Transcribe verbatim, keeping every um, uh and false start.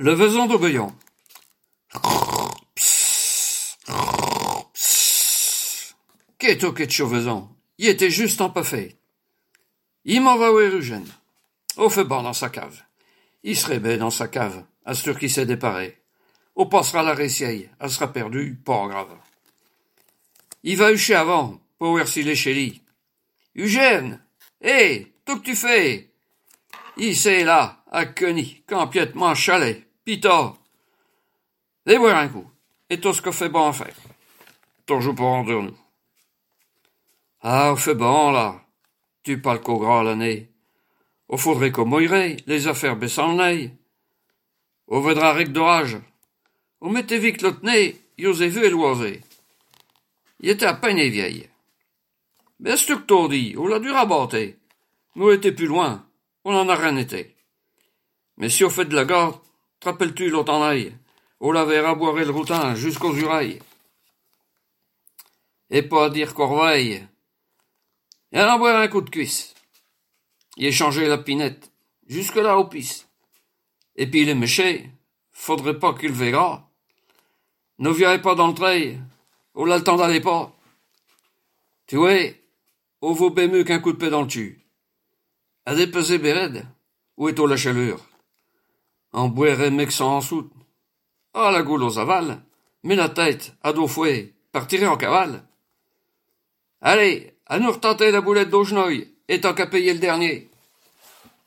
Le vezon d'Auguillon. Qu'est-ce que tu vezon? Il était juste empaffé. Il m'en va où Eugène. Au fait bon dans sa cave. Il serait bien dans sa cave, à ce qui s'est déparé. On passera la récieille, elle sera perdue, pas grave. Il va hucher avant, pour voir s'il est chez lui. Eugène! Hé! Hey, tout que tu fais? Il s'est là, à Queny, complètement chalet, pita. Allez boire un coup, et tout ce que fait bon à faire. Toujours pour rendre nous. Ah, fait bon, là. Tu parles qu'au gras l'année. On faudrait qu'on mouillerait, les affaires baissant le nez. On voudra avec d'orage. On mettait vite l'autre nez, y'osait vu et l'oisé. Il était à peine vieille. Mais c'est ce que t'as dit, on l'a dû rabattre. Nous on était plus loin, on en a rien été. Mais si on fait de la garde, te rappelles-tu l'autre en aille, on l'avait raboiré le routin jusqu'aux urailles. Et pas à dire corveille. Et en boire un coup de cuisse. Y échanger la pinette, jusque-là au pisse. Et puis les méchés, faudrait pas qu'il verra. Ne viendrait pas dans le treil, on a le temps d'aller pas. Tu vois, on vaut bien mieux qu'un coup de paix dans le tu. À dépeser bérède, où est-on la chaleur? En boirait mec sans en soute. Ah, la goule aux aval, mais la tête, à dos fouet, partirait en cavale. Allez, à nous retenter la boulette d'Augeneuil, et tant qu'à payer le dernier.